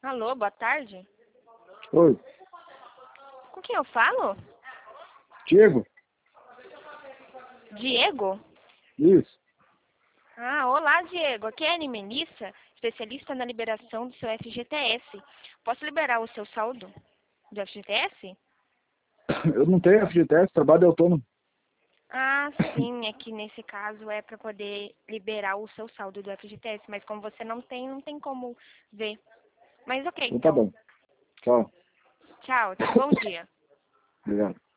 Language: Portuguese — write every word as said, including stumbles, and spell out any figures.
Alô, boa tarde. Oi, Com quem eu falo? Diego? Diego? Isso. Ah, olá, Diego. Aqui é a Anne Melissa, especialista na liberação do seu F G T S. Posso liberar o seu saldo do F G T S? Eu não tenho F G T S, trabalho de autônomo. Ah, sim, é que nesse caso é para poder liberar o seu saldo do F G T S, mas como você não tem, não tem como ver. Mas ok, Então tá então. bom. Tchau. Tchau, bom dia. Obrigado.